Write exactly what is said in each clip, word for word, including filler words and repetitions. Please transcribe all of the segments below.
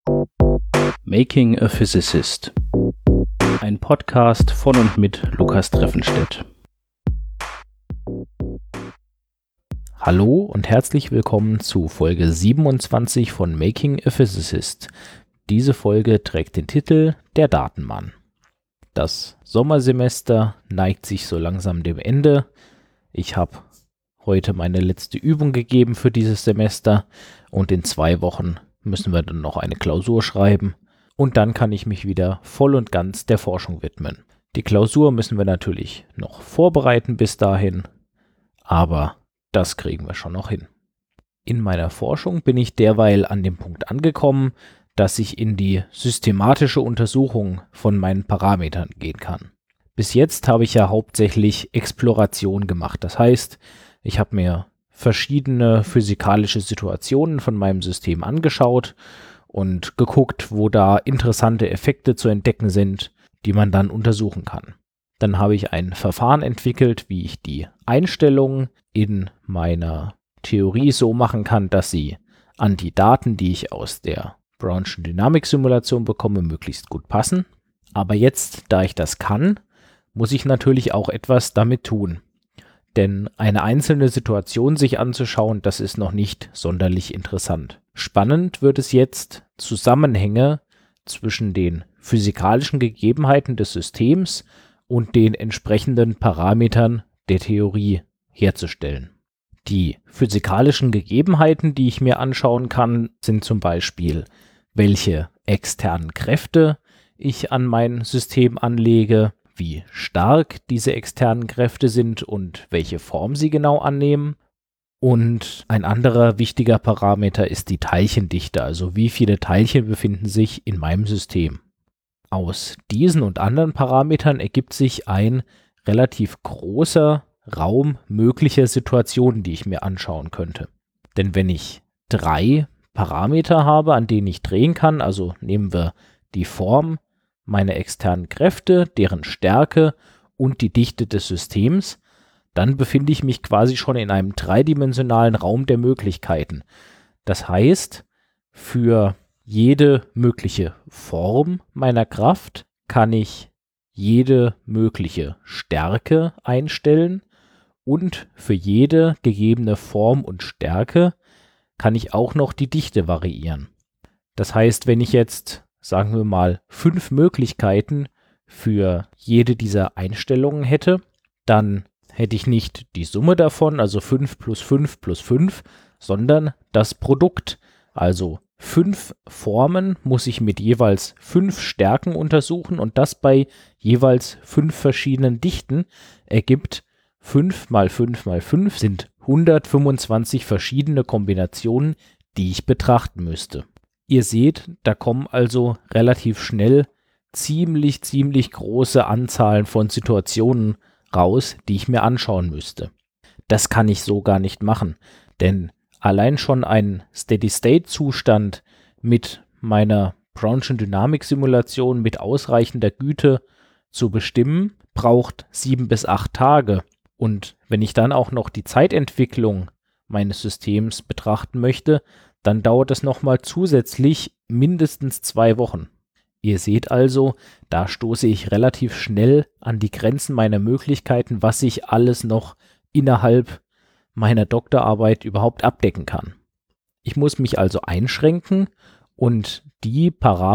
Making a Physicist. Ein Podcast von und mit Lukas Treffenstedt. Hallo und herzlich willkommen zu Folge siebenundzwanzig von Making a Physicist. Diese Folge trägt den Titel Der Datenmann. Das Sommersemester neigt sich so langsam dem Ende. Ich habe heute meine letzte Übung gegeben für dieses Semester und in zwei Wochen müssen wir dann noch eine Klausur schreiben und dann kann ich mich wieder voll und ganz der Forschung widmen. Die Klausur müssen wir natürlich noch vorbereiten bis dahin, aber das kriegen wir schon noch hin. In meiner Forschung bin ich derweil an dem Punkt angekommen, dass ich in die systematische Untersuchung von meinen Parametern gehen kann. Bis jetzt habe ich ja hauptsächlich Exploration gemacht. Das heißt, ich habe mir verschiedene physikalische Situationen von meinem System angeschaut und geguckt, wo da interessante Effekte zu entdecken sind, die man dann untersuchen kann. Dann habe ich ein Verfahren entwickelt, wie ich die Einstellungen in meiner Theorie so machen kann, dass sie an die Daten, die ich aus der Brownschen Dynamiksimulation bekomme, möglichst gut passen. Aber jetzt, da ich das kann, muss ich natürlich auch etwas damit tun. Denn eine einzelne Situation sich anzuschauen, das ist noch nicht sonderlich interessant. Spannend wird es jetzt, Zusammenhänge zwischen den physikalischen Gegebenheiten des Systems und den entsprechenden Parametern der Theorie herzustellen. Die physikalischen Gegebenheiten, die ich mir anschauen kann, sind zum Beispiel, welche externen Kräfte ich an mein System anlege, wie stark diese externen Kräfte sind und welche Form sie genau annehmen. Und ein anderer wichtiger Parameter ist die Teilchendichte, also wie viele Teilchen befinden sich in meinem System. Aus diesen und anderen Parametern ergibt sich ein relativ großer Raum möglicher Situationen, die ich mir anschauen könnte. Denn wenn ich drei Parameter habe, an denen ich drehen kann, also nehmen wir die Form, meine externen Kräfte, deren Stärke und die Dichte des Systems, dann befinde ich mich quasi schon in einem dreidimensionalen Raum der Möglichkeiten. Das heißt, für jede mögliche Form meiner Kraft kann ich jede mögliche Stärke einstellen und für jede gegebene Form und Stärke kann ich auch noch die Dichte variieren. Das heißt, wenn ich jetzt sagen wir mal, fünf Möglichkeiten für jede dieser Einstellungen hätte, dann hätte ich nicht die Summe davon, also fünf plus fünf plus fünf, sondern das Produkt. Also fünf Formen muss ich mit jeweils fünf Stärken untersuchen und das bei jeweils fünf verschiedenen Dichten ergibt fünf mal fünf mal fünf sind hundertfünfundzwanzig verschiedene Kombinationen, die ich betrachten müsste. Ihr seht, da kommen also relativ schnell ziemlich, ziemlich große Anzahlen von Situationen raus, die ich mir anschauen müsste. Das kann ich so gar nicht machen, denn allein schon ein Steady-State-Zustand mit meiner Brownschen Dynamiksimulation mit ausreichender Güte zu bestimmen, braucht sieben bis acht Tage. Und wenn ich dann auch noch die Zeitentwicklung meines Systems betrachten möchte, dann dauert es nochmal zusätzlich mindestens zwei Wochen. Ihr seht also, da stoße ich relativ schnell an die Grenzen meiner Möglichkeiten, was ich alles noch innerhalb meiner Doktorarbeit überhaupt abdecken kann. Ich muss mich also einschränken und die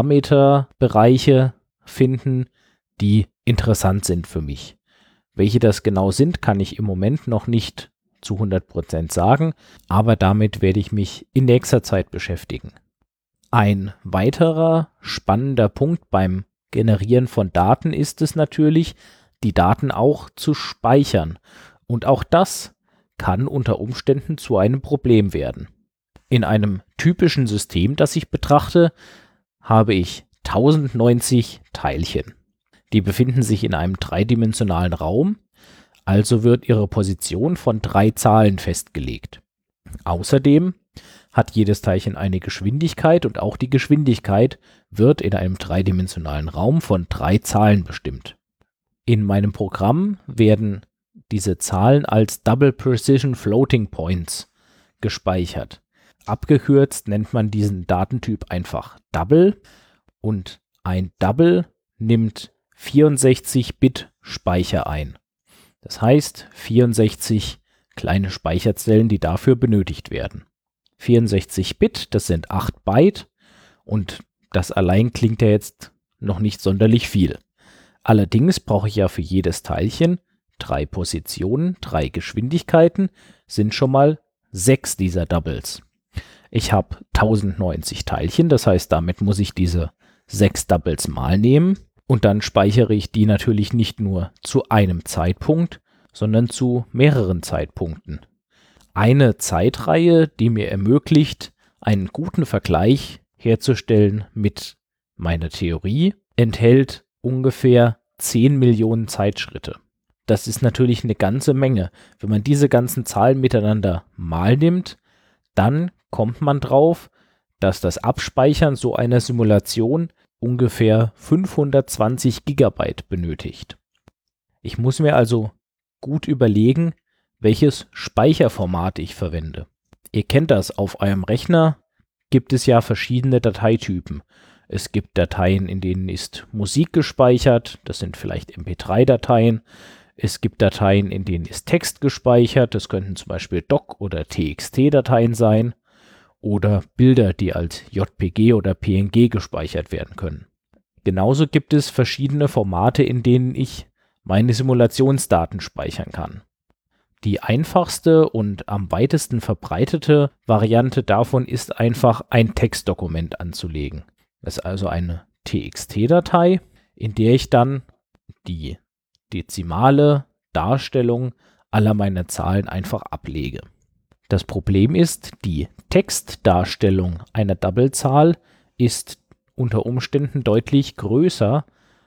Parameterbereiche finden, die interessant sind für mich. Welche das genau sind, kann ich im Moment noch nicht zu hundert Prozent sagen, aber damit werde ich mich in nächster Zeit beschäftigen. Ein weiterer spannender Punkt beim Generieren von Daten ist es natürlich, die Daten auch zu speichern. Und auch das kann unter Umständen zu einem Problem werden. In einem typischen System, das ich betrachte, habe ich tausendneunzig Teilchen. Die befinden sich in einem dreidimensionalen Raum. Also wird ihre Position von drei Zahlen festgelegt. Außerdem hat jedes Teilchen eine Geschwindigkeit und auch die Geschwindigkeit wird in einem dreidimensionalen Raum von drei Zahlen bestimmt. In meinem Programm werden diese Zahlen als Double Precision Floating Points gespeichert. Abgekürzt nennt man diesen Datentyp einfach Double und ein Double nimmt vierundsechzig Bit Speicher ein. Das heißt vierundsechzig kleine Speicherzellen, die dafür benötigt werden. vierundsechzig Bit, das sind acht Byte und das allein klingt ja jetzt noch nicht sonderlich viel. Allerdings brauche ich ja für jedes Teilchen drei Positionen, drei Geschwindigkeiten, sind schon mal sechs dieser Doubles. Ich habe tausendneunzig Teilchen, das heißt, damit muss ich diese sechs Doubles mal nehmen und dann speichere ich die natürlich nicht nur zu einem Zeitpunkt, sondern zu mehreren Zeitpunkten. Eine Zeitreihe, die mir ermöglicht, einen guten Vergleich herzustellen mit meiner Theorie, enthält ungefähr zehn Millionen Zeitschritte. Das ist natürlich eine ganze Menge. Wenn man diese ganzen Zahlen miteinander mal nimmt, dann kommt man drauf, dass das Abspeichern so einer Simulation ungefähr fünfhundertzwanzig Gigabyte benötigt. Ich muss mir also gut überlegen, welches Speicherformat ich verwende. Ihr kennt das, auf eurem Rechner gibt es ja verschiedene Dateitypen. Es gibt Dateien, in denen ist Musik gespeichert, das sind vielleicht M P drei Dateien. Es gibt Dateien, in denen ist Text gespeichert, das könnten zum Beispiel Doc- oder T X T-Dateien sein. Oder Bilder, die als J P G oder P N G gespeichert werden können. Genauso gibt es verschiedene Formate, in denen ich meine Simulationsdaten speichern kann. Die einfachste und am weitesten verbreitete Variante davon ist einfach ein Textdokument anzulegen. Das ist also eine T X T-Datei, in der ich dann die dezimale Darstellung aller meiner Zahlen einfach ablege. Das Problem ist, die Textdarstellung einer Doublezahl ist unter Umständen deutlich größer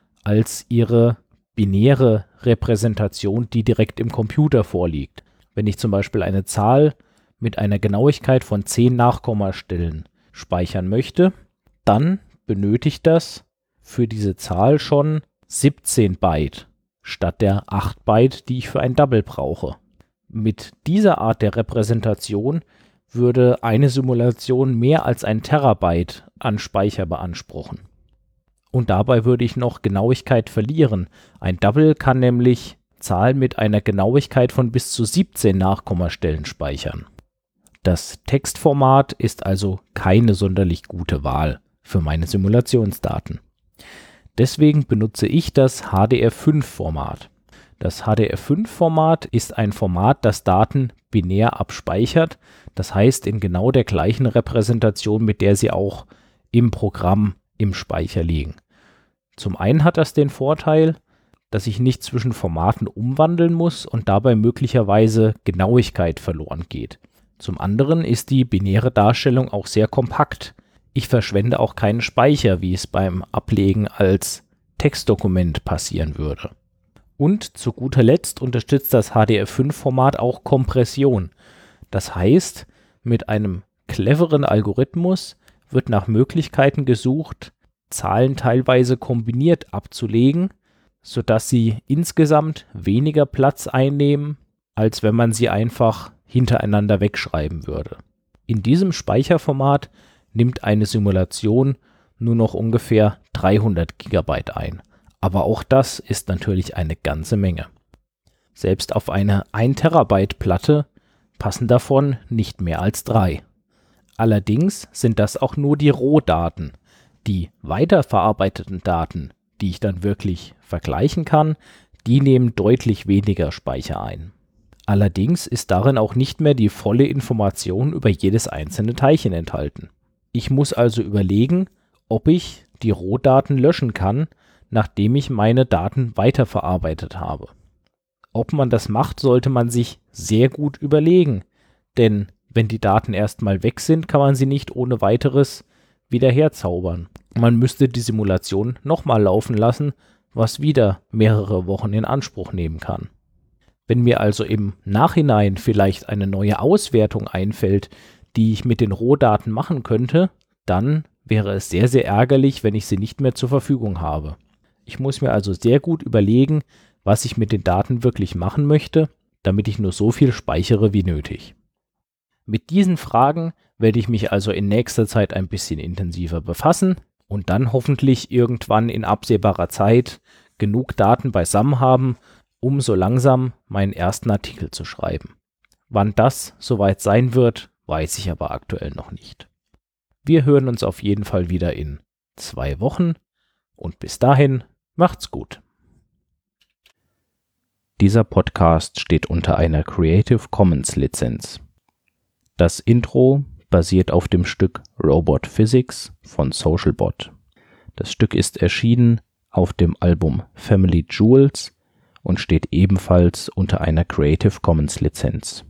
als ihre binäre Repräsentation, die direkt im Computer vorliegt. Wenn ich zum Beispiel eine Zahl mit einer Genauigkeit von zehn Nachkommastellen speichern möchte, dann benötigt das für diese Zahl schon siebzehn Byte statt der acht Byte, die ich für ein Double brauche. Mit dieser Art der Repräsentation würde eine Simulation mehr als ein Terabyte an Speicher beanspruchen. Und dabei würde ich noch Genauigkeit verlieren. Ein Double kann nämlich Zahlen mit einer Genauigkeit von bis zu siebzehn Nachkommastellen speichern. Das Textformat ist also keine sonderlich gute Wahl für meine Simulationsdaten. Deswegen benutze ich das H D R fünf Format. Das H D R fünf Format ist ein Format, das Daten binär abspeichert, das heißt in genau der gleichen Repräsentation, mit der sie auch im Programm im Speicher liegen. Zum einen hat das den Vorteil, dass ich nicht zwischen Formaten umwandeln muss und dabei möglicherweise Genauigkeit verloren geht. Zum anderen ist die binäre Darstellung auch sehr kompakt. Ich verschwende auch keinen Speicher, wie es beim Ablegen als Textdokument passieren würde. Und zu guter Letzt unterstützt das H D R fünf Format auch Kompression. Das heißt, mit einem cleveren Algorithmus wird nach Möglichkeiten gesucht, Zahlen teilweise kombiniert abzulegen, sodass sie insgesamt weniger Platz einnehmen, als wenn man sie einfach hintereinander wegschreiben würde. In diesem Speicherformat nimmt eine Simulation nur noch ungefähr dreihundert Gigabyte ein. Aber auch das ist natürlich eine ganze Menge. Selbst auf eine ein Terabyte Platte passen davon nicht mehr als drei. Allerdings sind das auch nur die Rohdaten. Die weiterverarbeiteten Daten, die ich dann wirklich vergleichen kann, die nehmen deutlich weniger Speicher ein. Allerdings ist darin auch nicht mehr die volle Information über jedes einzelne Teilchen enthalten. Ich muss also überlegen, ob ich die Rohdaten löschen kann, nachdem ich meine Daten weiterverarbeitet habe. Ob man das macht, sollte man sich sehr gut überlegen, denn wenn die Daten erstmal weg sind, kann man sie nicht ohne weiteres wieder herzaubern. Man müsste die Simulation nochmal laufen lassen, was wieder mehrere Wochen in Anspruch nehmen kann. Wenn mir also im Nachhinein vielleicht eine neue Auswertung einfällt, die ich mit den Rohdaten machen könnte, dann wäre es sehr, sehr ärgerlich, wenn ich sie nicht mehr zur Verfügung habe. Ich muss mir also sehr gut überlegen, was ich mit den Daten wirklich machen möchte, damit ich nur so viel speichere wie nötig. Mit diesen Fragen werde ich mich also in nächster Zeit ein bisschen intensiver befassen und dann hoffentlich irgendwann in absehbarer Zeit genug Daten beisammen haben, um so langsam meinen ersten Artikel zu schreiben. Wann das soweit sein wird, weiß ich aber aktuell noch nicht. Wir hören uns auf jeden Fall wieder in zwei Wochen und bis dahin macht's gut. Dieser Podcast steht unter einer Creative Commons Lizenz. Das Intro basiert auf dem Stück Robot Physics von Socialbot. Das Stück ist erschienen auf dem Album Family Jewels und steht ebenfalls unter einer Creative Commons Lizenz.